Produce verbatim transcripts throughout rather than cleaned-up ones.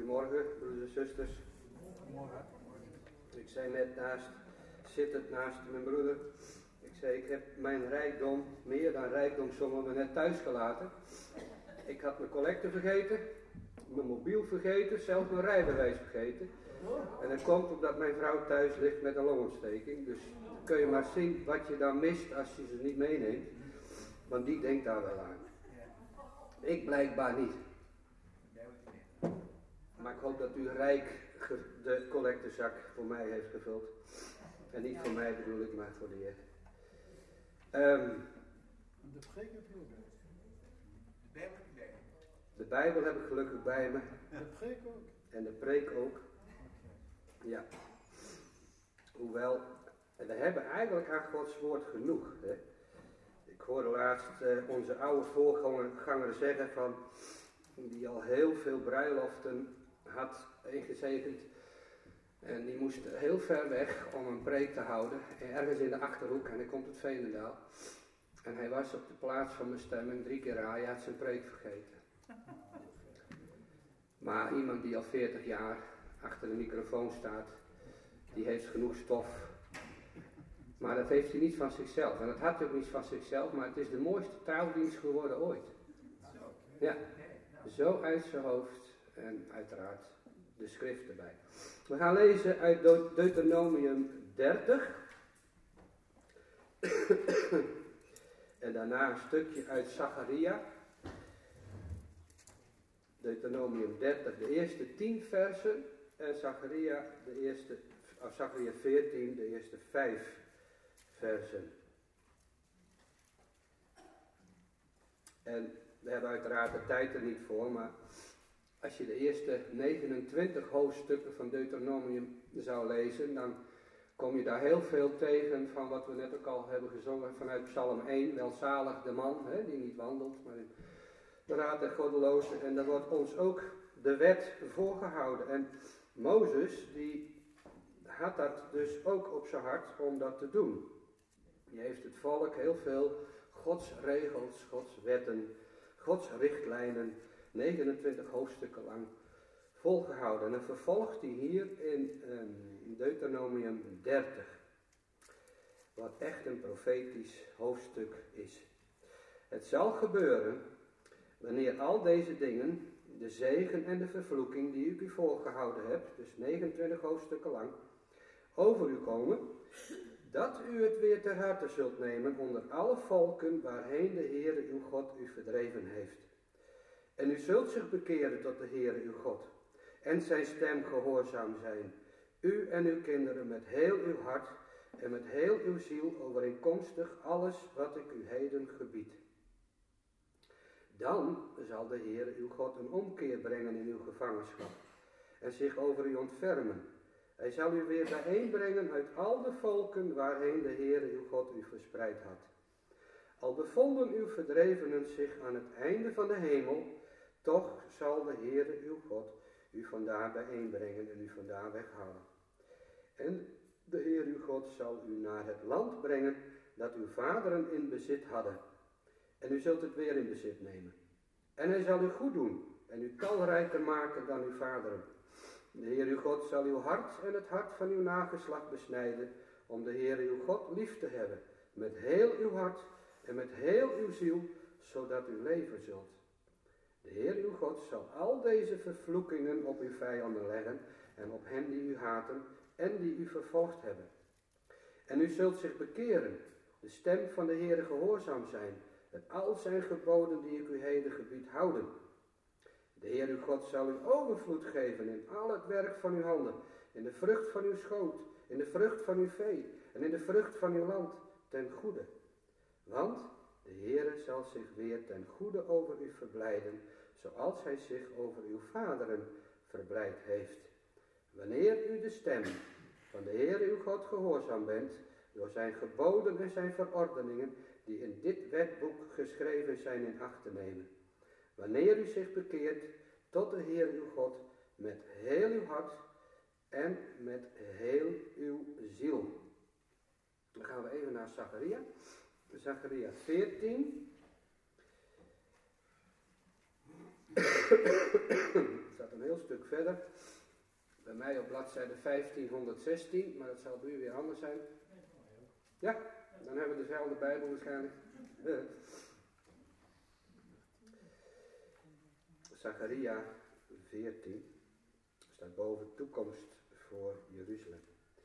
Goedemorgen, broeders en zusters. Goedemorgen. Ik zei net naast, zittend naast mijn broeder, ik zei ik heb mijn rijkdom, meer dan rijkdom, sommigen net thuis gelaten. Ik had mijn collecte vergeten, mijn mobiel vergeten, zelfs mijn rijbewijs vergeten. En dat komt omdat mijn vrouw thuis ligt met een longontsteking. Dus dan kun je maar zien wat je dan mist als je ze niet meeneemt. Want die denkt daar wel aan. Ik blijkbaar niet. Maar ik hoop dat u rijk de collectezak voor mij heeft gevuld. En niet voor mij bedoel ik, maar voor de Heer. Um, de preek heb je ook bij. De Bijbel heb je bij. De Bijbel heb ik gelukkig bij me. En de preek ook. En de preek ook. Ja. Hoewel, we hebben eigenlijk aan Gods woord genoeg. Hè? Ik hoorde laatst uh, onze oude voorganger zeggen van, die al heel veel bruiloften had ingezegend. En die moest heel ver weg om een preek te houden. Ergens in de Achterhoek, en hij komt uit Veenendaal. En hij was op de plaats van bestemming drie keer aan, hij had zijn preek vergeten. Maar iemand die al veertig jaar achter de microfoon staat, die heeft genoeg stof. Maar dat heeft hij niet van zichzelf. En dat had hij ook niet van zichzelf, maar het is de mooiste trouwdienst geworden ooit. Ja, zo uit zijn hoofd en uiteraard de schrift erbij. We gaan lezen uit Deuteronomium dertig. En daarna een stukje uit Zacharia. Deuteronomium dertig, de eerste tien versen. En Zacharia, de eerste, of Zacharia veertien, de eerste vijf versen. En we hebben uiteraard de tijd er niet voor, maar als je de eerste negenentwintig hoofdstukken van Deuteronomium zou lezen, dan kom je daar heel veel tegen van wat we net ook al hebben gezongen vanuit Psalm één. Welzalig de man, hè, die niet wandelt, maar in de raad der goddelozen. En daar wordt ons ook de wet voorgehouden. En Mozes, die had dat dus ook op zijn hart om dat te doen. Die heeft het volk heel veel Gods regels, Gods wetten, Gods richtlijnen, negenentwintig hoofdstukken lang volgehouden. En dan vervolgt hij hier in um, Deuteronomium dertig. Wat echt een profetisch hoofdstuk is. Het zal gebeuren wanneer al deze dingen, de zegen en de vervloeking die ik u voorgehouden heb, dus negenentwintig hoofdstukken lang, over u komen, dat u het weer ter harte zult nemen onder alle volken waarheen de Heere uw God u verdreven heeft. En u zult zich bekeren tot de Heere uw God en zijn stem gehoorzaam zijn, u en uw kinderen met heel uw hart en met heel uw ziel overeenkomstig alles wat ik u heden gebied. Dan zal de Heere uw God een omkeer brengen in uw gevangenschap en zich over u ontfermen. Hij zal u weer bijeenbrengen uit al de volken waarheen de Heere uw God u verspreid had. Al bevonden uw verdrevenen zich aan het einde van de hemel, toch zal de Heere uw God u vandaar bijeenbrengen en u vandaar weghalen. En de Heer uw God zal u naar het land brengen dat uw vaderen in bezit hadden. En u zult het weer in bezit nemen. En hij zal u goed doen en u talrijker maken dan uw vaderen. De Heer uw God zal uw hart en het hart van uw nageslacht besnijden, om de Heer uw God lief te hebben, met heel uw hart en met heel uw ziel, zodat u leven zult. De Heer uw God zal al deze vervloekingen op uw vijanden leggen, en op hen die u haten, en die u vervolgd hebben. En u zult zich bekeren, de stem van de Heere gehoorzaam zijn, en al zijn geboden die ik u heden gebied houden. De Heer uw God zal u overvloed geven in al het werk van uw handen, in de vrucht van uw schoot, in de vrucht van uw vee en in de vrucht van uw land, ten goede. Want de Heere zal zich weer ten goede over u verblijden, zoals hij zich over uw vaderen verblijd heeft. Wanneer u de stem van de Heere uw God gehoorzaam bent, door zijn geboden en zijn verordeningen, die in dit wetboek geschreven zijn, in acht te nemen. Wanneer u zich bekeert tot de Heer uw God met heel uw hart en met heel uw ziel. Dan gaan we even naar Zacharia. Zacharia veertien. Er staat een heel stuk verder. Bij mij op bladzijde vijftienhonderdzestien, maar dat zal bij u weer anders zijn. Ja, dan hebben we dezelfde Bijbel waarschijnlijk. Uh. Zacharia veertien, staat boven toekomst voor Jeruzalem.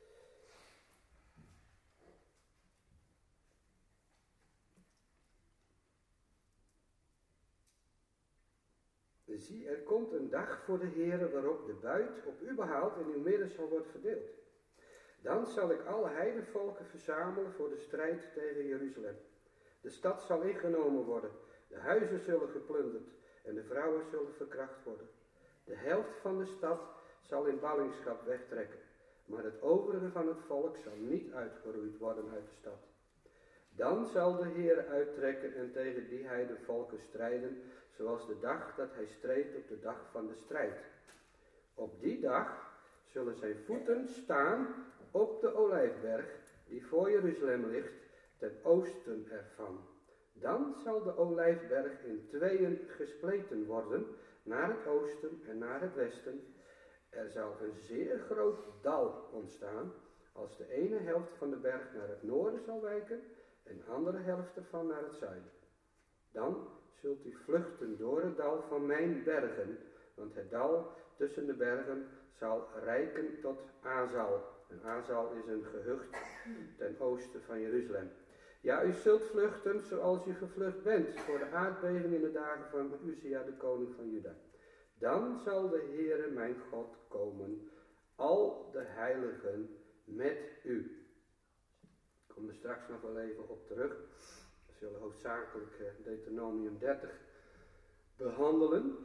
Zie, er komt een dag voor de Heere waarop de buit op u behaald en uw midden zal worden verdeeld. Dan zal ik alle heidenvolken verzamelen voor de strijd tegen Jeruzalem. De stad zal ingenomen worden, de huizen zullen geplunderd en de vrouwen zullen verkracht worden. De helft van de stad zal in ballingschap wegtrekken, maar het overige van het volk zal niet uitgeroeid worden uit de stad. Dan zal de Heer uittrekken en tegen die heidenvolken strijden, zoals de dag dat hij streed op de dag van de strijd. Op die dag zullen zijn voeten staan op de olijfberg, die voor Jeruzalem ligt, ten oosten ervan. Dan zal de olijfberg in tweeën gespleten worden, naar het oosten en naar het westen. Er zal een zeer groot dal ontstaan, als de ene helft van de berg naar het noorden zal wijken, en de andere helft ervan naar het zuiden. Dan zult u vluchten door het dal van mijn bergen, want het dal tussen de bergen zal reiken tot Azal. En Azal is een gehucht ten oosten van Jeruzalem. Ja, u zult vluchten zoals u gevlucht bent voor de aardbeving in de dagen van Uzia, de koning van Juda. Dan zal de Heere mijn God komen, al de heiligen met u. Ik kom er straks nog wel even op terug. We zullen hoofdzakelijk uh, Deuteronomium dertig behandelen.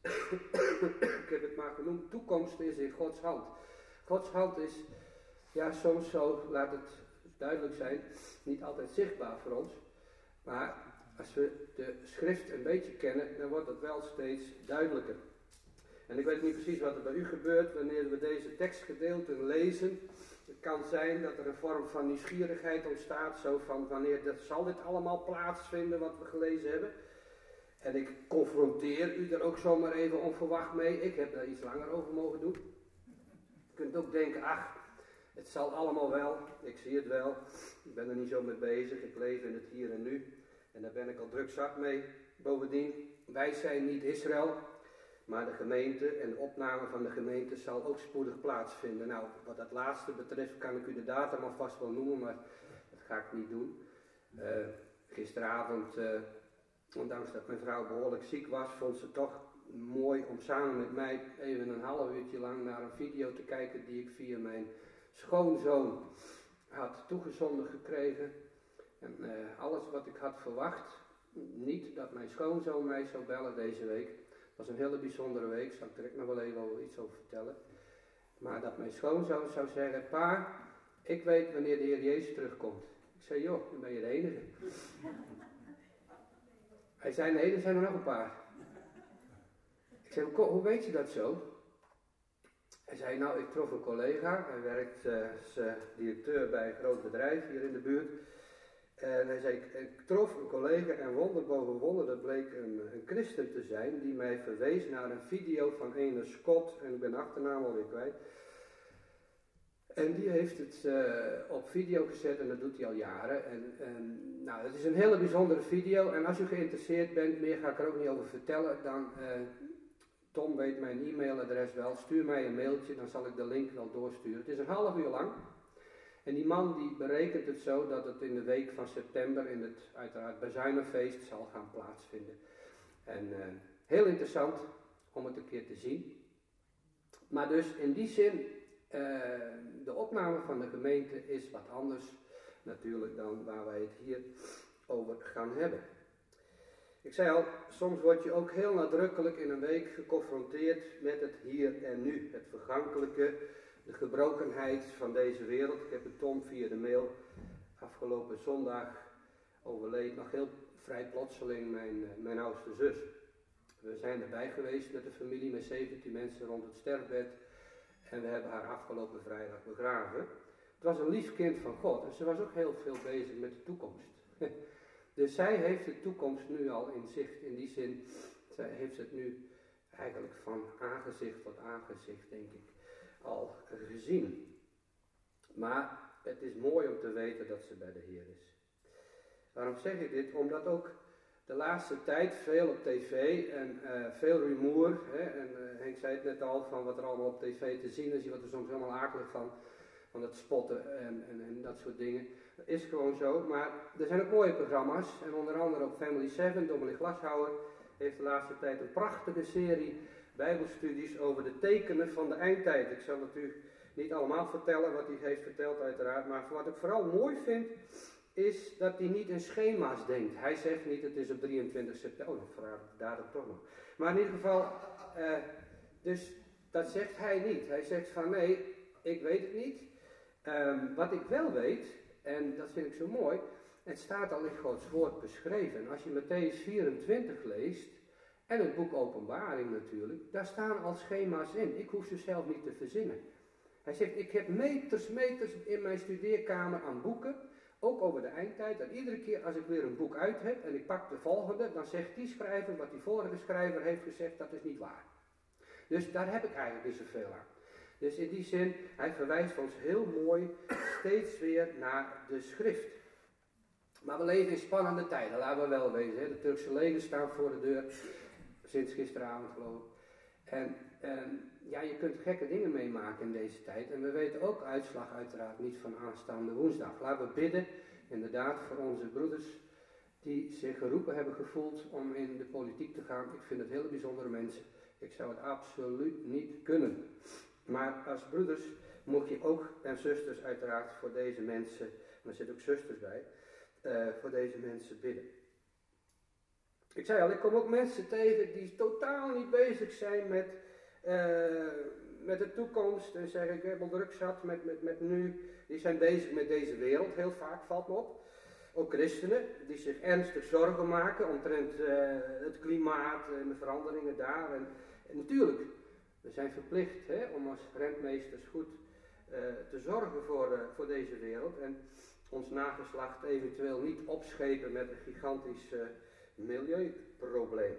Ik heb het maar genoemd, toekomst is in Gods hand. Gods hand is, ja soms zo, laat het duidelijk zijn, niet altijd zichtbaar voor ons. Maar als we de schrift een beetje kennen, dan wordt het wel steeds duidelijker. En ik weet niet precies wat er bij u gebeurt wanneer we deze tekstgedeelten lezen. Het kan zijn dat er een vorm van nieuwsgierigheid ontstaat, zo van wanneer dat, zal dit allemaal plaatsvinden wat we gelezen hebben. En ik confronteer u er ook zomaar even onverwacht mee. Ik heb daar iets langer over mogen doen. Je kunt ook denken, ach, het zal allemaal wel, ik zie het wel. Ik ben er niet zo mee bezig, ik leef in het hier en nu. En daar ben ik al druk zat mee. Bovendien, wij zijn niet Israël. Maar de gemeente en de opname van de gemeente zal ook spoedig plaatsvinden. Nou, wat dat laatste betreft kan ik u de datum alvast wel noemen, maar dat ga ik niet doen. Uh, gisteravond, uh, ondanks dat mijn vrouw behoorlijk ziek was, vond ze toch mooi om samen met mij even een half uurtje lang naar een video te kijken die ik via mijn schoonzoon had toegezonden gekregen. En uh, alles wat ik had verwacht, niet dat mijn schoonzoon mij zou bellen deze week. Het was een hele bijzondere week, zal ik er nog wel even over iets over vertellen. Maar dat mijn schoonzoon zou zeggen, pa, ik weet wanneer de Heer Jezus terugkomt. Ik zei, joh, dan ben je de enige. Hij zei, nee, er zijn er nog een paar. Ik zei, hoe weet je dat zo? Hij zei, nou, ik trof een collega, hij werkt uh, als uh, directeur bij een groot bedrijf hier in de buurt. En hij zei, ik, ik trof een collega en wonder boven wonder, dat bleek een, een christen te zijn, die mij verwees naar een video van ene Scott, en ik ben de achternaam alweer kwijt. En die heeft het uh, op video gezet en dat doet hij al jaren. En, en, nou, het is een hele bijzondere video en als u geïnteresseerd bent, meer ga ik er ook niet over vertellen, dan, uh, Tom weet mijn e-mailadres wel, stuur mij een mailtje, dan zal ik de link wel doorsturen. Het is een half uur lang. En die man die berekent het zo dat het in de week van september in het uiteraard Bezuinenfeest zal gaan plaatsvinden. En uh, heel interessant om het een keer te zien. Maar dus in die zin, uh, de opname van de gemeente is wat anders natuurlijk dan waar wij het hier over gaan hebben. Ik zei al, soms word je ook heel nadrukkelijk in een week geconfronteerd met het hier en nu. Het vergankelijke, de gebrokenheid van deze wereld. Ik heb het Tom via de mail afgelopen zondag overleed nog heel vrij plotseling mijn, mijn oudste zus. We zijn erbij geweest met de familie met zeventien mensen rond het sterfbed en we hebben haar afgelopen vrijdag begraven. Het was een lief kind van God en ze was ook heel veel bezig met de toekomst. Dus zij heeft de toekomst nu al in zicht, in die zin, zij heeft het nu eigenlijk van aangezicht tot aangezicht, denk ik, al gezien. Maar het is mooi om te weten dat ze bij de Heer is. Waarom zeg ik dit? Omdat ook de laatste tijd veel op tv en uh, veel rumoer, hè, en uh, Henk zei het net al, van wat er allemaal op tv te zien is, je wordt er soms helemaal akelig van, van het spotten en, en, en dat soort dingen. Dat is gewoon zo, maar er zijn ook mooie programma's, en onder andere op Family seven, Dominee Glashouwer heeft de laatste tijd een prachtige serie bijbelstudies over de tekenen van de eindtijd. Ik zal natuurlijk niet allemaal vertellen wat hij heeft verteld uiteraard, maar wat ik vooral mooi vind, is dat hij niet in schema's denkt. Hij zegt niet, het is op drieëntwintig september, oh, verraad ik daar dan toch nog. Maar in ieder geval, uh, dus dat zegt hij niet. Hij zegt van nee, ik weet het niet. Um, wat ik wel weet, en dat vind ik zo mooi, het staat al in Gods woord beschreven. Als je Matthäus vierentwintig leest, en het boek Openbaring natuurlijk, daar staan al schema's in. Ik hoef ze zelf niet te verzinnen. Hij zegt, ik heb meters, meters in mijn studeerkamer aan boeken, ook over de eindtijd. En iedere keer als ik weer een boek uit heb en ik pak de volgende, dan zegt die schrijver wat die vorige schrijver heeft gezegd, dat is niet waar. Dus daar heb ik eigenlijk niet zoveel aan. Dus in die zin, hij verwijst ons heel mooi steeds weer naar de schrift. Maar we leven in spannende tijden, laten we wel wezen. Hè? De Turkse leden staan voor de deur, sinds gisteravond geloof ik. En, en ja, je kunt gekke dingen meemaken in deze tijd. En we weten ook uitslag uiteraard niet van aanstaande woensdag. Laten we bidden, inderdaad, voor onze broeders die zich geroepen hebben gevoeld om in de politiek te gaan. Ik vind het hele bijzondere mensen. Ik zou het absoluut niet kunnen. Maar als broeders moet je ook, en zusters uiteraard, voor deze mensen, er zitten ook zusters bij, uh, voor deze mensen bidden. Ik zei al, ik kom ook mensen tegen die totaal niet bezig zijn met, uh, met de toekomst. En zeggen, ik heb al druk zat met, met, met nu. Die zijn bezig met deze wereld, heel vaak valt me op. Ook christenen, die zich ernstig zorgen maken omtrent uh, het klimaat en de veranderingen daar. En, en natuurlijk, we zijn verplicht hè, om als rentmeesters goed uh, te zorgen voor, uh, voor deze wereld. En ons nageslacht eventueel niet opschepen met een gigantisch uh, milieuprobleem.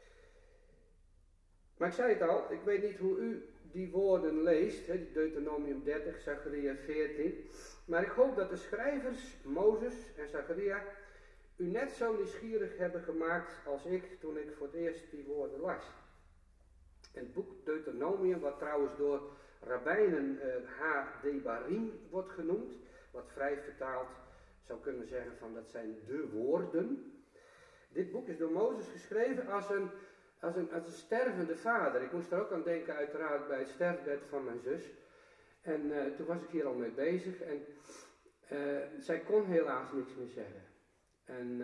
Maar ik zei het al, ik weet niet hoe u die woorden leest, hè, Deuteronomium dertig, Zacharia veertien. Maar ik hoop dat de schrijvers, Mozes en Zacharia, u net zo nieuwsgierig hebben gemaakt als ik toen ik voor het eerst die woorden las. Het boek Deuteronomium, wat trouwens door rabbijnen uh, Ha-Debarim wordt genoemd, wat vrij vertaald zou kunnen zeggen van dat zijn de woorden. Dit boek is door Mozes geschreven als een, als, een, als een stervende vader. Ik moest er ook aan denken uiteraard bij het sterfbed van mijn zus. En uh, toen was ik hier al mee bezig en uh, zij kon helaas niks meer zeggen. En uh,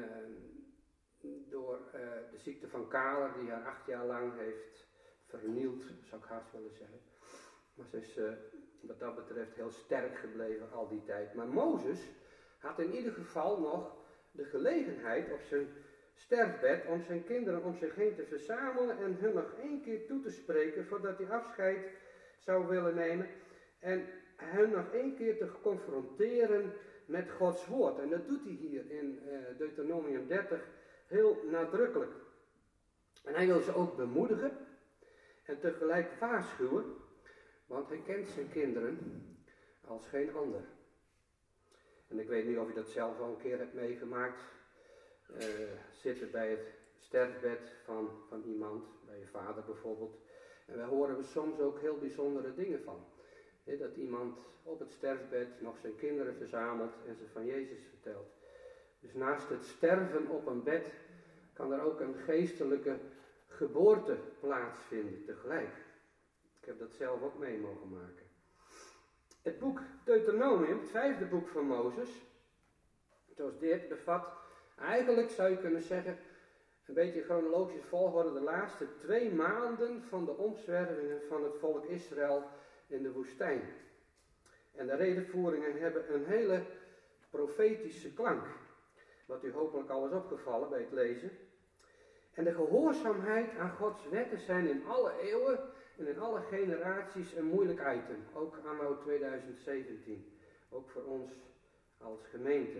door uh, de ziekte van Kaler, die haar acht jaar lang heeft vernield, zou ik haast willen zeggen. Maar ze is uh, wat dat betreft heel sterk gebleven al die tijd. Maar Mozes had in ieder geval nog de gelegenheid op zijn sterfbed om zijn kinderen om zich heen te verzamelen en hun nog één keer toe te spreken voordat hij afscheid zou willen nemen. En hen nog één keer te confronteren met Gods woord. En dat doet hij hier in uh, Deuteronomium dertig heel nadrukkelijk. En hij wil ze ook bemoedigen en tegelijk waarschuwen, want hij kent zijn kinderen als geen ander. En ik weet niet of je dat zelf al een keer hebt meegemaakt. Uh, zitten bij het sterfbed van, van iemand, bij je vader bijvoorbeeld. En daar horen we soms ook heel bijzondere dingen van. He, dat iemand op het sterfbed nog zijn kinderen verzamelt en ze van Jezus vertelt. Dus naast het sterven op een bed kan er ook een geestelijke geboorte plaatsvinden tegelijk. Ik heb dat zelf ook mee mogen maken. Het boek Deuteronomium, het vijfde boek van Mozes, zoals dit, bevat eigenlijk, zou je kunnen zeggen, een beetje in chronologische volgorde, de laatste twee maanden van de omzwervingen van het volk Israël in de woestijn. En de redenvoeringen hebben een hele profetische klank, wat u hopelijk al is opgevallen bij het lezen. En de gehoorzaamheid aan Gods wetten zijn in alle eeuwen en in alle generaties een moeilijk item, ook anno tweeduizend zeventien, ook voor ons als gemeente.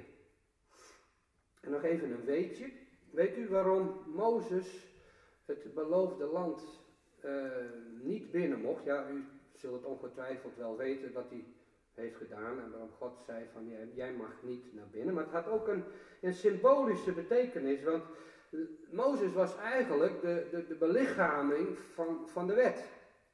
En nog even een weetje. Weet u waarom Mozes het beloofde land uh, niet binnen mocht. Ja, u zult het ongetwijfeld wel weten wat hij heeft gedaan en waarom God zei van jij, jij mag niet naar binnen. Maar het had ook een, een symbolische betekenis, want Mozes was eigenlijk de, de, de belichaming van, van de wet.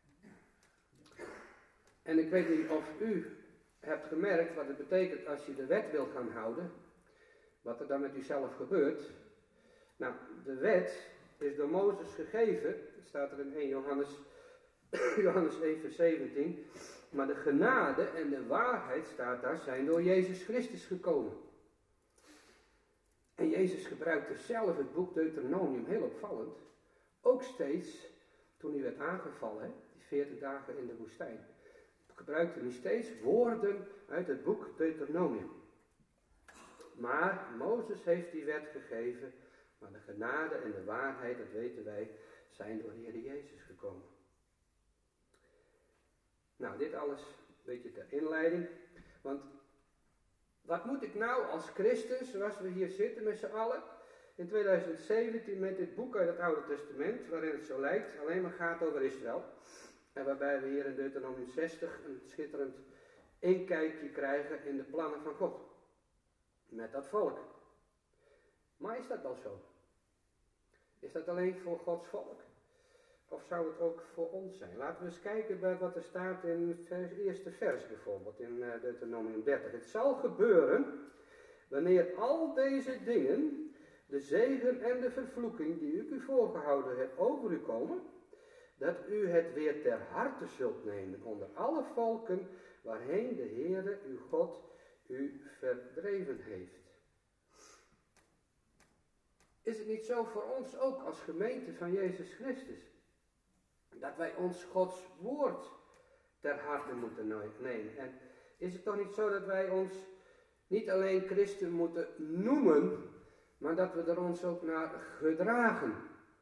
En ik weet niet of u hebt gemerkt wat het betekent als je de wet wil gaan houden, wat er dan met uzelf gebeurt. Nou, de wet is door Mozes gegeven, dat staat er in eerste Johannes, Johannes één vers zeventien, maar de genade en de waarheid, staat daar, zijn door Jezus Christus gekomen. En Jezus gebruikte zelf het boek Deuteronomium, heel opvallend, ook steeds toen hij werd aangevallen, hè, die veertig dagen in de woestijn, gebruikte hij steeds woorden uit het boek Deuteronomium. Maar Mozes heeft die wet gegeven, maar de genade en de waarheid, dat weten wij, zijn door de Heer Jezus gekomen. Nou, dit alles een beetje ter inleiding, want wat moet ik nou als christen, zoals we hier zitten met z'n allen, in tweeduizend zeventien met dit boek uit het Oude Testament, waarin het zo lijkt, alleen maar gaat over Israël, en waarbij we hier in Deuteronomium zestig een schitterend inkijkje krijgen in de plannen van God, met dat volk. Maar is dat wel zo? Is dat alleen voor Gods volk? Of zou het ook voor ons zijn? Laten we eens kijken bij wat er staat in het eerste vers bijvoorbeeld, in Deuteronomium dertig. Het zal gebeuren, wanneer al deze dingen, de zegen en de vervloeking die ik u voorgehouden heb, over u komen, dat u het weer ter harte zult nemen onder alle volken waarheen de Heere uw God u verdreven heeft. Is het niet zo voor ons ook als gemeente van Jezus Christus? Dat wij ons Gods woord ter harte moeten nemen. En is het toch niet zo dat wij ons niet alleen christen moeten noemen, maar dat we er ons ook naar gedragen?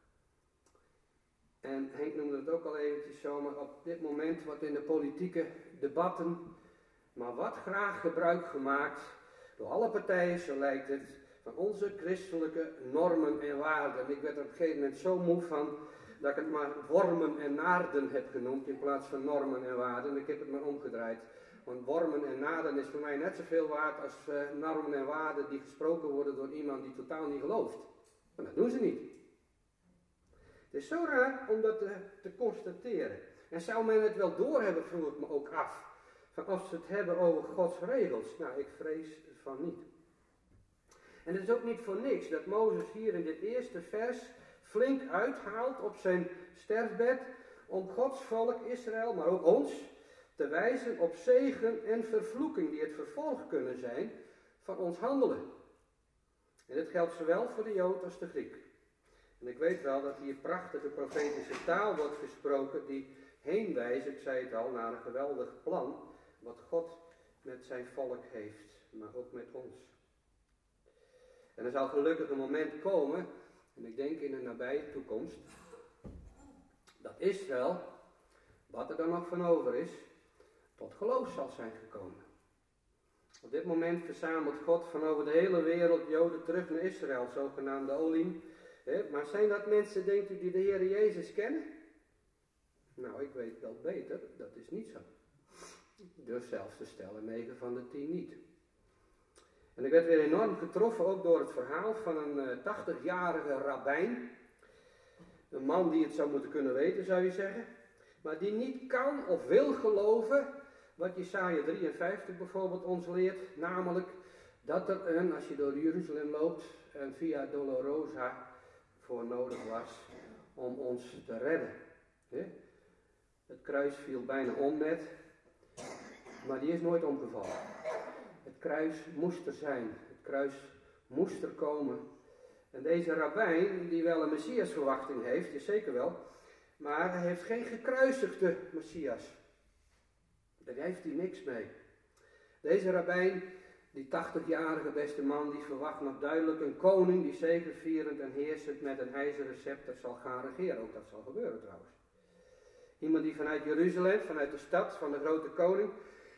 En Henk noemde het ook al eventjes zo, maar op dit moment wordt in de politieke debatten maar wat graag gebruik gemaakt door alle partijen, zo lijkt het, van onze christelijke normen en waarden. Ik werd er op een gegeven moment zo moe van dat ik het maar wormen en naarden heb genoemd in plaats van normen en waarden. Ik heb het maar omgedraaid. Want wormen en naarden is voor mij net zoveel waard als uh, normen en waarden die gesproken worden door iemand die totaal niet gelooft. Maar dat doen ze niet. Het is zo raar om dat te, te constateren. En zou men het wel doorhebben, vroeg ik me ook af. Van of ze het hebben over Gods regels. Nou, ik vrees van niet. En het is ook niet voor niks dat Mozes hier in dit eerste vers flink uithaalt op zijn sterfbed om Gods volk Israël, maar ook ons, te wijzen op zegen en vervloeking die het vervolg kunnen zijn van ons handelen. En dit geldt zowel voor de Jood als de Griek. En ik weet wel dat hier prachtige profetische taal wordt gesproken die heenwijst, ik zei het al, naar een geweldig plan wat God met zijn volk heeft, maar ook met ons. En er zal gelukkig een moment komen, en ik denk in de nabije toekomst, dat Israël, wat er dan nog van over is, tot geloof zal zijn gekomen. Op dit moment verzamelt God van over de hele wereld Joden terug naar Israël, zogenaamde Olim. Maar zijn dat mensen, denkt u, die de Heer Jezus kennen? Nou, ik weet wel beter, dat is niet zo. Ik durf zelfs te stellen, negen van de tien niet. En ik werd weer enorm getroffen ook door het verhaal van een tachtigjarige rabbijn. Een man die het zou moeten kunnen weten, zou je zeggen. Maar die niet kan of wil geloven wat Jesaja drieënvijftig bijvoorbeeld ons leert. Namelijk dat er een, als je door Jeruzalem loopt, een Via Dolorosa voor nodig was om ons te redden. Het kruis viel bijna om net, maar die is nooit omgevallen. Het kruis moest er zijn. Het kruis moest er komen. En deze rabbijn, die wel een Messiasverwachting heeft, is zeker wel, maar hij heeft geen gekruisigde Messias. Daar heeft hij niks mee. Deze rabbijn, die tachtigjarige beste man, die verwacht nog duidelijk een koning die zegevierend en heersend met een ijzeren scepter zal gaan regeren. Ook dat zal gebeuren trouwens. Iemand die vanuit Jeruzalem, vanuit de stad van de grote koning,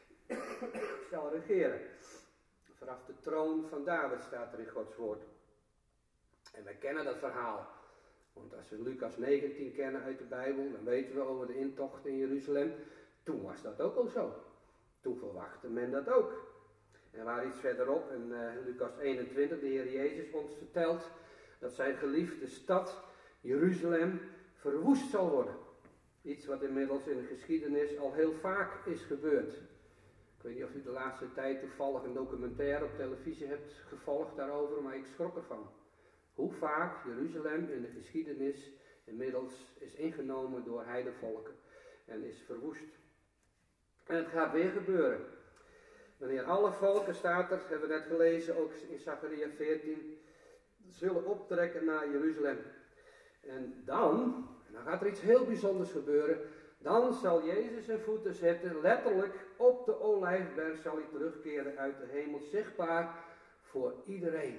zal regeren. Vanaf de troon van David staat er in Gods woord. En wij kennen dat verhaal. Want als we Lucas negentien kennen uit de Bijbel, dan weten we over de intocht in Jeruzalem. Toen was dat ook al zo. Toen verwachtte men dat ook. En waar iets verderop, in uh, Lucas eenentwintig, de Heer Jezus ons vertelt dat zijn geliefde stad, Jeruzalem, verwoest zal worden. Iets wat inmiddels in de geschiedenis al heel vaak is gebeurd. Ik weet niet of u de laatste tijd toevallig een documentaire op televisie hebt gevolgd daarover, maar ik schrok ervan. Hoe vaak Jeruzalem in de geschiedenis inmiddels is ingenomen door heidevolken en is verwoest. En het gaat weer gebeuren. Wanneer alle volken, staat er, hebben we net gelezen, ook in Zacharia veertien, zullen optrekken naar Jeruzalem. En dan, en dan gaat er iets heel bijzonders gebeuren, dan zal Jezus zijn voeten zetten, letterlijk op de Olijfberg zal hij terugkeren uit de hemel, zichtbaar voor iedereen.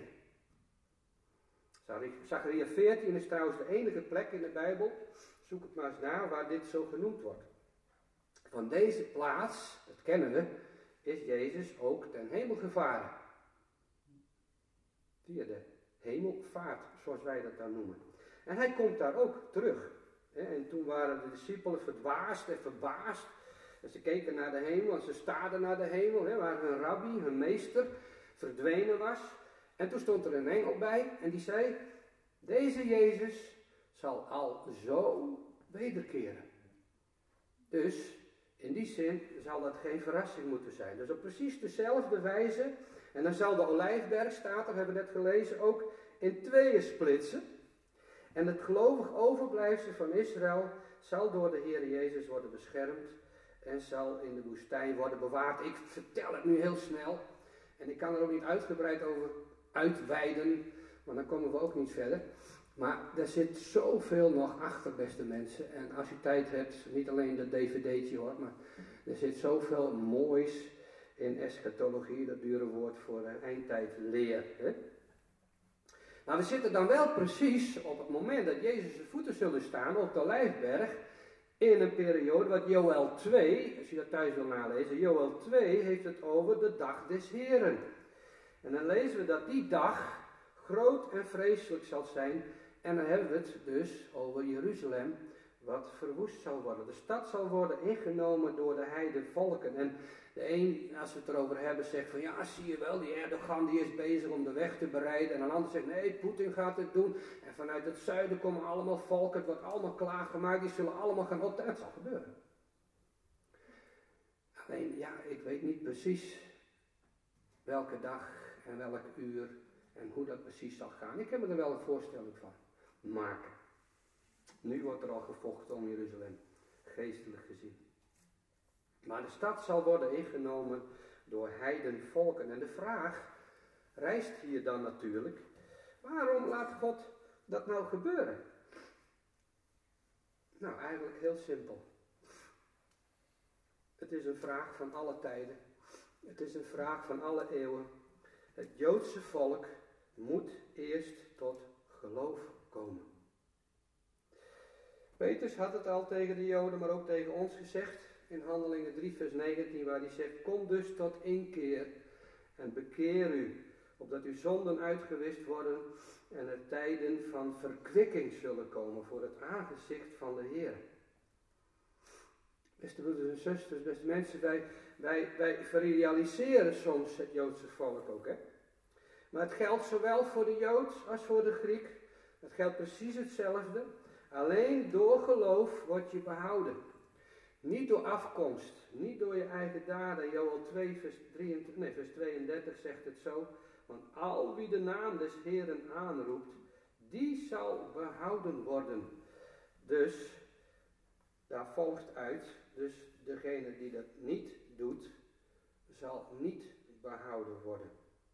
Zacharia veertien is trouwens de enige plek in de Bijbel, zoek het maar eens na, waar dit zo genoemd wordt. Van deze plaats, dat kennen we, is Jezus ook ten hemel gevaren. Via de hemelvaart, zoals wij dat dan noemen. En hij komt daar ook terug. En toen waren de discipelen verdwaasd en verbaasd. En ze keken naar de hemel en ze staarden naar de hemel, waar hun rabbi, hun meester, verdwenen was. En toen stond er een engel bij en die zei, deze Jezus zal al zo wederkeren. Dus in die zin zal dat geen verrassing moeten zijn. Dus op precies dezelfde wijze, en dan zal de Olijfberg, staat er, hebben we net gelezen, ook in tweeën splitsen. En het gelovig overblijfsel van Israël zal door de Heer Jezus worden beschermd en zal in de woestijn worden bewaard. Ik vertel het nu heel snel en ik kan er ook niet uitgebreid over uitweiden, want dan komen we ook niet verder. Maar er zit zoveel nog achter, beste mensen. En als u tijd hebt, niet alleen dat dvd'tje hoor, maar er zit zoveel moois in eschatologie, dat dure woord voor eindtijdleer. Hè? Maar we zitten dan wel precies op het moment dat Jezus' zijn voeten zullen staan op de Olijfberg, in een periode, wat Joël twee, als je dat thuis wil nalezen, Joël twee heeft het over de dag des Heren. En dan lezen we dat die dag groot en vreselijk zal zijn. En dan hebben we het dus over Jeruzalem, wat verwoest zal worden. De stad zal worden ingenomen door de heidenvolken. En de een, als we het erover hebben, zegt van ja, zie je wel, die Erdogan die is bezig om de weg te bereiden. En een ander zegt nee, Poetin gaat het doen. En vanuit het zuiden komen allemaal volken, het wordt allemaal klaargemaakt, die zullen allemaal gaan optreden. Het zal gebeuren. Alleen, ja, ik weet niet precies welke dag en welk uur en hoe dat precies zal gaan. Ik heb er wel een voorstelling van maken. Nu wordt er al gevochten om Jeruzalem, geestelijk gezien. Maar de stad zal worden ingenomen door heidenvolken. En de vraag rijst hier dan natuurlijk, waarom laat God dat nou gebeuren? Nou, eigenlijk heel simpel. Het is een vraag van alle tijden. Het is een vraag van alle eeuwen. Het Joodse volk moet eerst tot geloof komen. Petrus had het al tegen de Joden, maar ook tegen ons gezegd in Handelingen drie vers negentien, waar hij zegt, kom dus tot inkeer en bekeer u, opdat uw zonden uitgewist worden en er tijden van verkwikking zullen komen voor het aangezicht van de Heer. Beste broeders en zusters, beste mensen, wij, wij, wij veridealiseren soms het Joodse volk ook, hè. Maar het geldt zowel voor de Jood als voor de Griek. Het geldt precies hetzelfde. Alleen door geloof word je behouden. Niet door afkomst, niet door je eigen daden. Joël twee vers, drieëntwintig, nee, vers tweeëndertig zegt het zo. Want al wie de naam des Heeren aanroept, die zal behouden worden. Dus, daar volgt uit, dus degene die dat niet doet, zal niet behouden worden.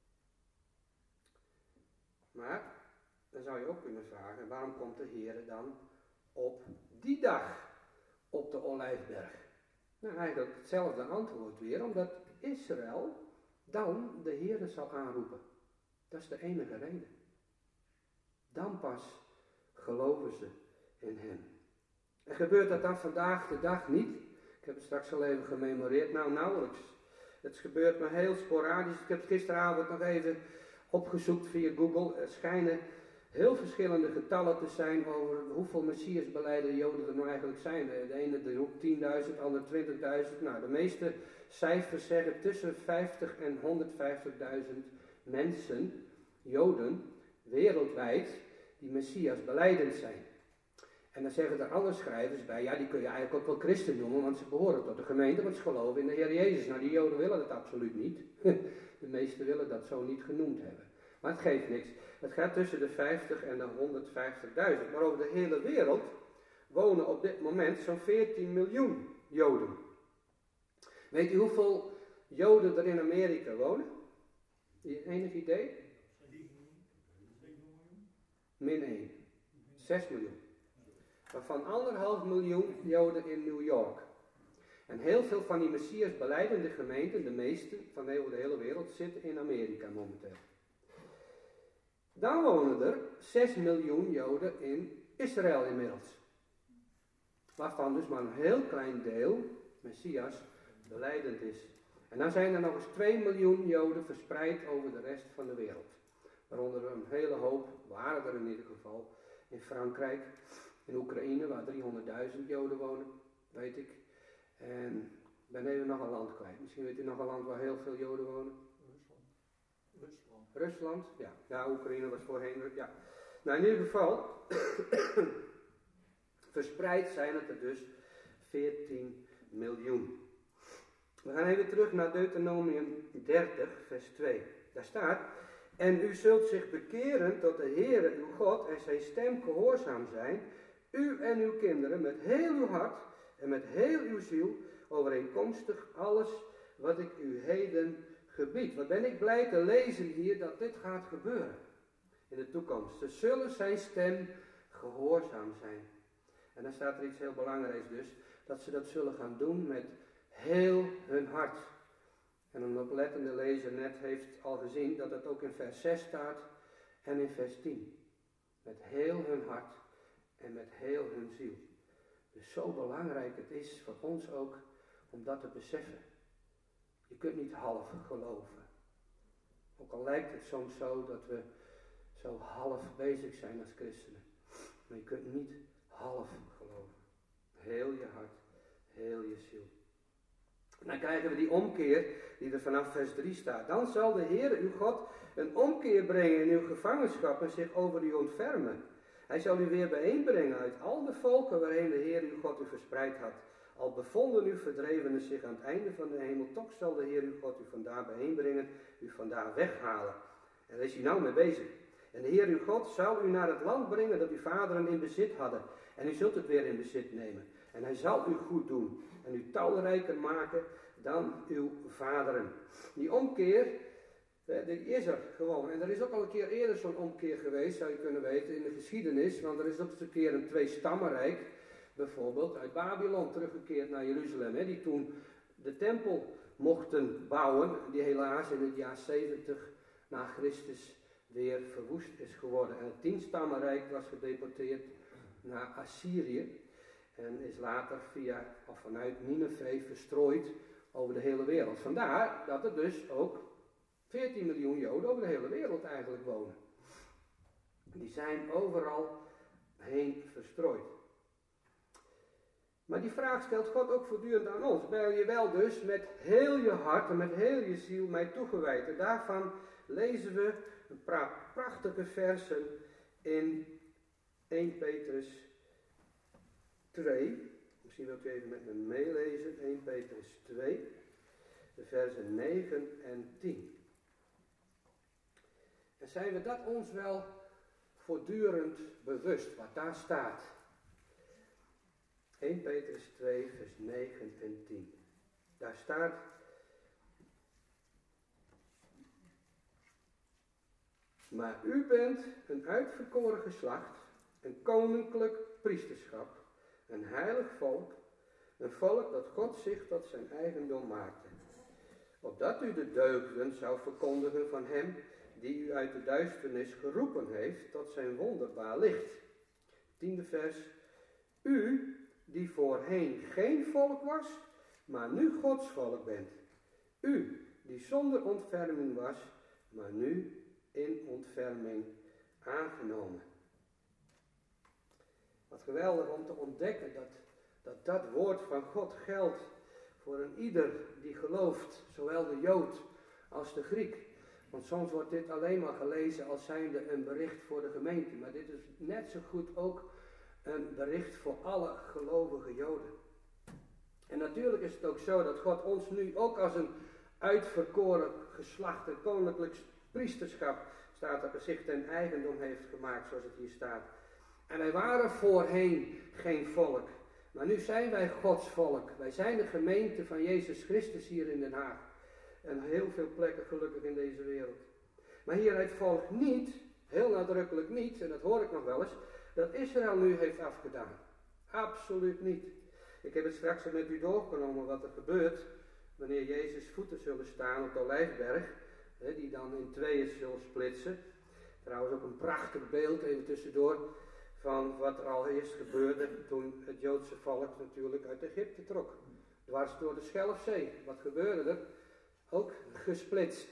Maar, dan zou je ook kunnen vragen, waarom komt de Heer dan op die dag op de Olijfberg? Nou, eigenlijk hetzelfde antwoord weer, omdat Israël dan de Heer zal aanroepen. Dat is de enige reden. Dan pas geloven ze in hem. En gebeurt dat dan vandaag de dag niet? Ik heb het straks al even gememoreerd, nou nauwelijks. Het gebeurt maar heel sporadisch. Ik heb het gisteravond nog even opgezocht via Google. Er schijnen heel verschillende getallen te zijn over hoeveel Messiasbelijdende Joden er nou eigenlijk zijn. De ene roept tienduizend, de andere twintigduizend. Nou, de meeste cijfers zeggen tussen vijftig en honderdvijftigduizend mensen, Joden, wereldwijd, die Messias belijdend zijn. En dan zeggen er andere schrijvers bij, ja, die kun je eigenlijk ook wel christen noemen, want ze behoren tot de gemeente, want ze geloven in de Heer Jezus. Nou, die Joden willen dat absoluut niet. De meesten willen dat zo niet genoemd hebben. Maar het geeft niks. Het gaat tussen de vijftig en de honderdvijftigduizend. Maar over de hele wereld wonen op dit moment zo'n veertien miljoen Joden. Weet u hoeveel Joden er in Amerika wonen? Enig idee? Min één. zes miljoen. Waarvan anderhalf miljoen Joden in New York. En heel veel van die Messias belijdende gemeenten, de meeste van de hele wereld, zitten in Amerika momenteel. Dan wonen er zes miljoen Joden in Israël inmiddels. Waarvan dus maar een heel klein deel, Messias, belijdend is. En dan zijn er nog eens twee miljoen Joden verspreid over de rest van de wereld. Waaronder een hele hoop, waren er in ieder geval, in Frankrijk, in Oekraïne, waar driehonderdduizend Joden wonen, weet ik. En ik ben even nog een land kwijt. Misschien weet u nog een land waar heel veel Joden wonen. Rusland. Rusland, ja. Ja, Oekraïne was voorheen, ja. Nou, in ieder geval, verspreid zijn het er dus veertien miljoen. We gaan even terug naar Deuteronomium dertig, vers twee. Daar staat, en u zult zich bekeren tot de Heere uw God en zijn stem gehoorzaam zijn, u en uw kinderen met heel uw hart en met heel uw ziel, overeenkomstig alles wat ik u heden gebied. Wat ben ik blij te lezen hier dat dit gaat gebeuren in de toekomst. Ze zullen zijn stem gehoorzaam zijn. En dan staat er iets heel belangrijks dus, dat ze dat zullen gaan doen met heel hun hart. En een oplettende lezer net heeft al gezien dat het ook in vers zes staat en in vers tien. Met heel hun hart en met heel hun ziel. Dus zo belangrijk het is voor ons ook om dat te beseffen. Je kunt niet half geloven. Ook al lijkt het soms zo dat we zo half bezig zijn als christenen. Maar je kunt niet half geloven. Heel je hart, heel je ziel. En dan krijgen we die omkeer die er vanaf vers drie staat. Dan zal de Heer uw God een omkeer brengen in uw gevangenschap en zich over u ontfermen. Hij zal u weer bijeenbrengen uit al de volken waarheen de Heer uw God u verspreid had. Al bevonden uw verdrevenen zich aan het einde van de hemel, toch zal de Heer uw God u vandaar bijeenbrengen, u vandaar weghalen. En daar is hij nou mee bezig. En de Heer uw God zal u naar het land brengen dat uw vaderen in bezit hadden. En u zult het weer in bezit nemen. En hij zal u goed doen en u talrijker maken dan uw vaderen. Die omkeer, die is er gewoon. En er is ook al een keer eerder zo'n omkeer geweest, zou je kunnen weten, in de geschiedenis. Want er is ook eens een keer een twee-stammenrijk, bijvoorbeeld uit Babylon teruggekeerd naar Jeruzalem. Hè, die toen de tempel mochten bouwen, die helaas in het jaar zeventig na Christus weer verwoest is geworden. En het tien-stammenrijk was gedeporteerd naar Assyrië. En is later via of vanuit Nineveh verstrooid over de hele wereld. Vandaar dat er dus ook veertien miljoen Joden over de hele wereld eigenlijk wonen. Die zijn overal heen verstrooid. Maar die vraag stelt God ook voortdurend aan ons. Ben je wel dus met heel je hart en met heel je ziel mij toegewijd? En daarvan lezen we een paar prachtige versen in eerste Petrus twee. Misschien wilt u even met me meelezen. eerste Petrus twee, de versen negen en tien. En zijn we dat ons wel voortdurend bewust, wat daar staat? eerste Petrus twee, vers negen en tien. Daar staat: maar u bent een uitverkoren geslacht, een koninklijk priesterschap, een heilig volk, een volk dat God zich tot zijn eigendom maakte. Opdat u de deugden zou verkondigen van hem die u uit de duisternis geroepen heeft tot zijn wonderbaar licht. Tiende vers. U die voorheen geen volk was, maar nu Gods volk bent. U die zonder ontferming was, maar nu in ontferming aangenomen. Wat geweldig om te ontdekken dat dat, dat woord van God geldt voor een ieder die gelooft, zowel de Jood als de Griek. Want soms wordt dit alleen maar gelezen als zijnde een bericht voor de gemeente. Maar dit is net zo goed ook een bericht voor alle gelovige Joden. En natuurlijk is het ook zo dat God ons nu ook als een uitverkoren geslacht, een koninklijk priesterschap, staat er, zich ten eigendom heeft gemaakt, zoals het hier staat. En wij waren voorheen geen volk, maar nu zijn wij Gods volk. Wij zijn de gemeente van Jezus Christus hier in Den Haag. En heel veel plekken gelukkig in deze wereld. Maar hieruit volgt niet, heel nadrukkelijk niet, en dat hoor ik nog wel eens, dat Israël nu heeft afgedaan. Absoluut niet. Ik heb het straks al met u doorgenomen wat er gebeurt wanneer Jezus' voeten zullen staan op de Olijfberg, hè, die dan in tweeën zullen splitsen. Trouwens ook een prachtig beeld, even tussendoor, van wat er al eerst gebeurde toen het Joodse volk natuurlijk uit Egypte trok. Dwars door de Schelfzee. Wat gebeurde er? Ook gesplitst.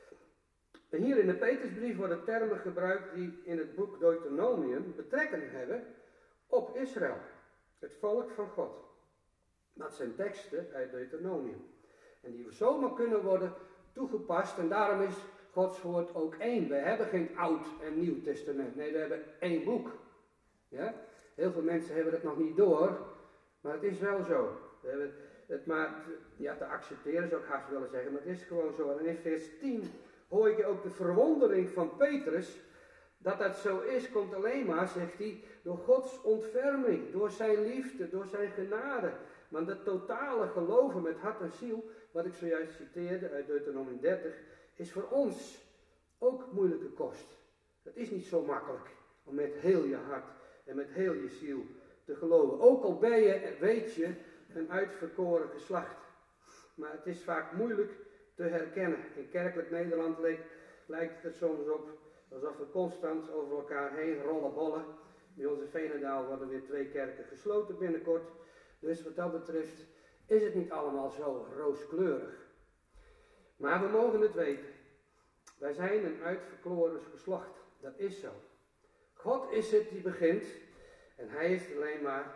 En hier in de Petrusbrief worden termen gebruikt die in het boek Deuteronomium betrekking hebben op Israël, het volk van God. Dat zijn teksten uit Deuteronomium. En die zomaar kunnen worden toegepast en daarom is Gods woord ook één. We hebben geen Oud en Nieuw Testament. Nee, we hebben één boek. Ja? Heel veel mensen hebben het nog niet door, maar het is wel zo. We hebben het maar ja, te accepteren zou ik haast willen zeggen, maar het is gewoon zo. En in vers tien hoor je ook de verwondering van Petrus. Dat dat zo is, komt alleen maar, zegt hij, door Gods ontferming, door zijn liefde, door zijn genade. Want dat totale geloven met hart en ziel, wat ik zojuist citeerde uit Deuteronomium dertig, is voor ons ook moeilijke kost. Het is niet zo makkelijk om met heel je hart en met heel je ziel te geloven. Ook al ben je, weet je, een uitverkoren geslacht. Maar het is vaak moeilijk te herkennen. In kerkelijk Nederland lijkt, lijkt het soms op alsof we constant over elkaar heen rollen bollen. Bij ons in Veenendaal worden weer twee kerken gesloten binnenkort. Dus wat dat betreft is het niet allemaal zo rooskleurig. Maar we mogen het weten. Wij zijn een uitverkoren geslacht. Dat is zo. God is het die begint. En hij is alleen maar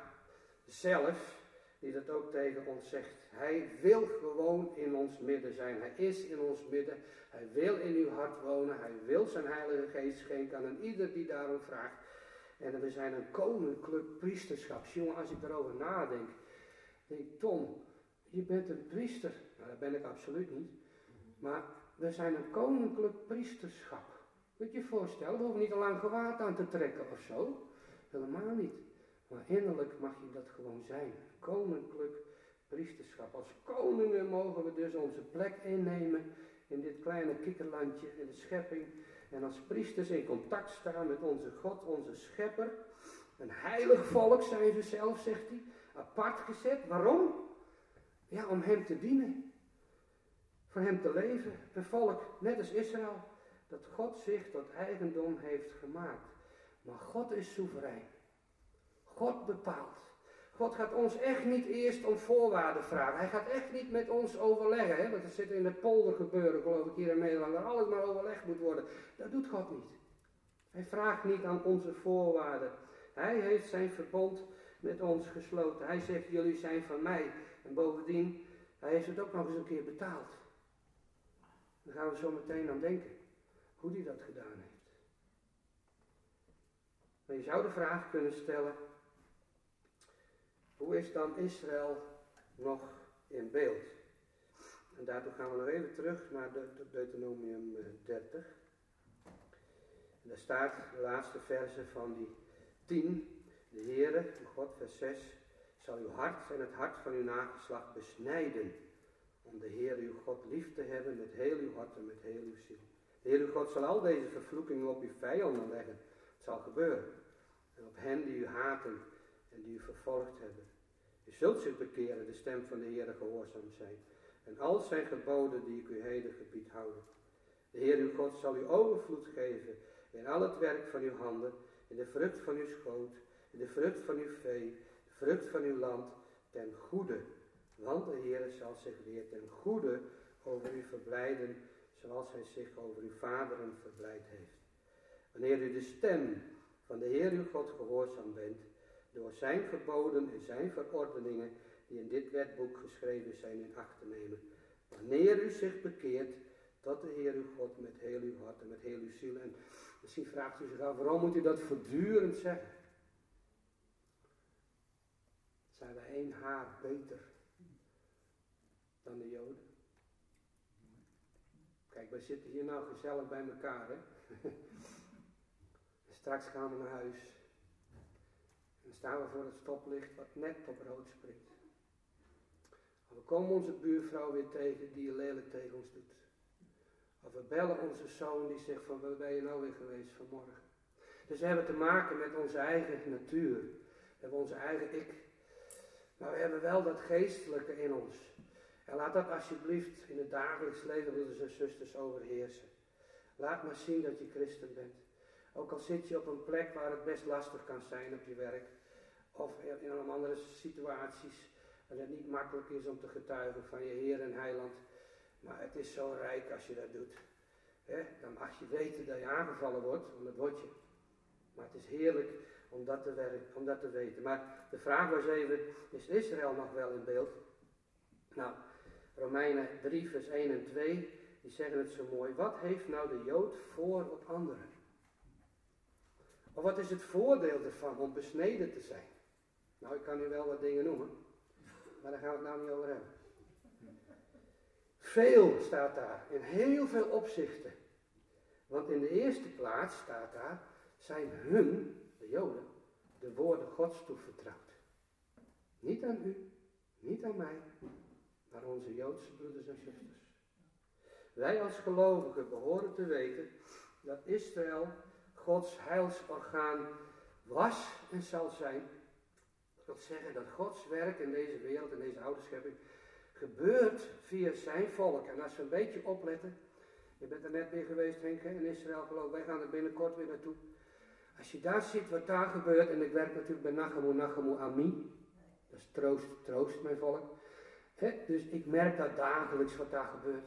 zelf die dat ook tegen ons zegt. Hij wil gewoon in ons midden zijn. Hij is in ons midden. Hij wil in uw hart wonen. Hij wil zijn Heilige Geest schenken aan een ieder die daarom vraagt. En we zijn een koninklijk priesterschap. Jongen, als ik erover nadenk. Denk ik, Tom, je bent een priester. Nou, dat ben ik absoluut niet. Maar we zijn een koninklijk priesterschap. Moet je je voorstellen, we hoeven niet al lang gewaad aan te trekken of zo. Helemaal niet. Maar innerlijk mag je dat gewoon zijn. Koninklijk priesterschap. Als koningen mogen we dus onze plek innemen in dit kleine kikkerlandje in de schepping. En als priesters in contact staan met onze God, onze schepper. Een heilig volk zijn ze zelf, zegt hij. Apart gezet. Waarom? Ja, om hem te dienen. Voor hem te leven. Een volk, net als Israël, dat God zich tot eigendom heeft gemaakt. Maar God is soeverein. God bepaalt. God gaat ons echt niet eerst om voorwaarden vragen. Hij gaat echt niet met ons overleggen. Hè? Want er zit in de polder gebeuren, geloof ik, hier in Nederland, waar alles maar overlegd moet worden. Dat doet God niet. Hij vraagt niet aan onze voorwaarden. Hij heeft zijn verbond met ons gesloten. Hij zegt, jullie zijn van mij. En bovendien, hij heeft het ook nog eens een keer betaald. Daar gaan we zo meteen aan denken. Hoe hij dat gedaan heeft. Maar je zou de vraag kunnen stellen. Hoe is dan Israël nog in beeld? En daartoe gaan we nog even terug naar de, de Deuteronomium dertig. En daar staat de laatste verse van die tien. De Heere, uw God, vers zes, zal uw hart en het hart van uw nageslacht besnijden. Om de Heere uw God lief te hebben met heel uw hart en met heel uw ziel. De Heer uw God zal al deze vervloekingen op uw vijanden leggen. Het zal gebeuren. En op hen die u haten en die u vervolgd hebben. U zult zich bekeren, de stem van de Heer gehoorzaam zijn. En al zijn geboden die ik u heden gebied houden. De Heer uw God zal u overvloed geven in al het werk van uw handen, in de vrucht van uw schoot, in de vrucht van uw vee, de vrucht van uw land, ten goede. Want de Heer zal zich weer ten goede over u verblijden, zoals hij zich over uw vaderen verblijd heeft. Wanneer u de stem van de Heer uw God gehoorzaam bent, door zijn geboden en zijn verordeningen, die in dit wetboek geschreven zijn, in acht te nemen. Wanneer u zich bekeert tot de Heer uw God met heel uw hart en met heel uw ziel. En misschien vraagt u zich af, waarom moet u dat voortdurend zeggen? Zijn wij één haar beter dan de Joden? Kijk, wij zitten hier nou gezellig bij elkaar, hè? En straks gaan we naar huis. En dan staan we voor het stoplicht wat net op rood springt. En we komen onze buurvrouw weer tegen die lelijk tegen ons doet. Of we bellen onze zoon die zegt van, waar ben je nou weer geweest vanmorgen? Dus we hebben te maken met onze eigen natuur. We hebben onze eigen ik. Maar we hebben wel dat geestelijke in ons. En laat dat alsjeblieft in het dagelijks leven, broeders en zusters, overheersen. Laat maar zien dat je christen bent. Ook al zit je op een plek waar het best lastig kan zijn op je werk. Of in andere situaties waar het niet makkelijk is om te getuigen van je Heer en Heiland. Maar het is zo rijk als je dat doet. He, dan mag je weten dat je aangevallen wordt, want dat word je. Maar het is heerlijk om dat te, werken, om dat te weten. Maar de vraag was even, is Israël nog wel in beeld? Nou, Romeinen drie vers één en twee, die zeggen het zo mooi. Wat heeft nou de Jood voor op anderen? Of wat is het voordeel ervan om besneden te zijn? Nou, ik kan u wel wat dingen noemen, maar daar gaan we het nou niet over hebben. Veel staat daar, in heel veel opzichten. Want in de eerste plaats staat daar, zijn hun, de Joden, de woorden Gods toevertrouwd. Niet aan u, niet aan mij, maar onze Joodse broeders en zusters. Wij als gelovigen behoren te weten dat Israël Gods heilsorgaan was en zal zijn. Dat wil zeggen dat Gods werk in deze wereld, in deze oude schepping, gebeurt via zijn volk. En als we een beetje opletten, je bent er net weer geweest, Henk, in Israël geloof ik, wij gaan er binnenkort weer naartoe. Als je daar ziet wat daar gebeurt, en ik werk natuurlijk bij Nachamu, Nachamu Ami, dat is troost, troost mijn volk. He, dus ik merk dat dagelijks wat daar gebeurt.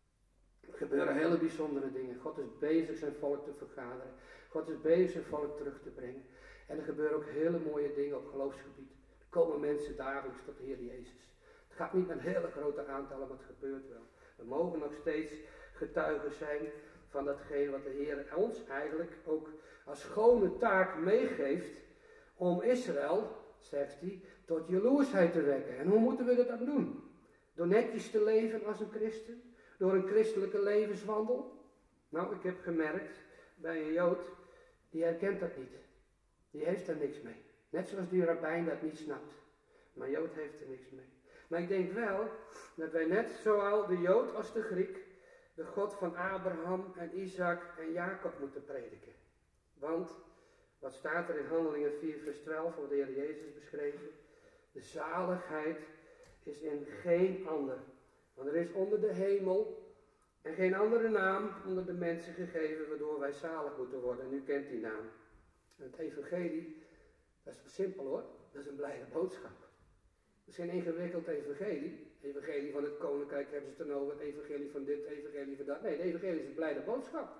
Er gebeuren hele bijzondere dingen. God is bezig zijn volk te vergaderen. God is bezig zijn volk terug te brengen. En er gebeuren ook hele mooie dingen op geloofsgebied. Er komen mensen dagelijks tot de Heer Jezus. Het gaat niet met hele grote aantallen, maar het gebeurt wel. We mogen nog steeds getuigen zijn van datgene wat de Heer ons eigenlijk ook als schone taak meegeeft om Israël, zegt hij, tot jaloersheid te wekken. En hoe moeten we dat dan doen? Door netjes te leven als een christen? Door een christelijke levenswandel? Nou, ik heb gemerkt bij een Jood, die herkent dat niet. Die heeft er niks mee. Net zoals die rabbijn dat niet snapt. Maar Jood heeft er niks mee. Maar ik denk wel dat wij net zowel de Jood als de Griek de God van Abraham en Isaac en Jacob moeten prediken. Want, wat staat er in Handelingen vier vers twaalf, wordt de Heer Jezus beschreven? De zaligheid is in geen ander. Want er is onder de hemel en geen andere naam onder de mensen gegeven waardoor wij zalig moeten worden. En u kent die naam. En het evangelie, dat is wel simpel hoor, dat is een blijde boodschap. Het is geen ingewikkeld evangelie. Het evangelie van het koninkrijk hebben ze het dan over, het evangelie van dit, het evangelie van dat. Nee, het evangelie is een blijde boodschap.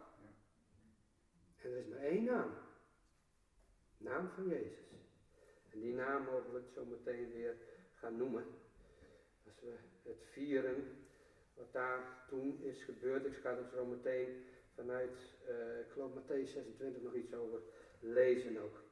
En er is maar één naam. Naam van Jezus. En die naam mogen we het zo meteen weer gaan noemen. Als we het vieren, wat daar toen is gebeurd. Ik ga er zo meteen vanuit, uh, ik geloof Mattheüs zesentwintig nog iets over lezen ook.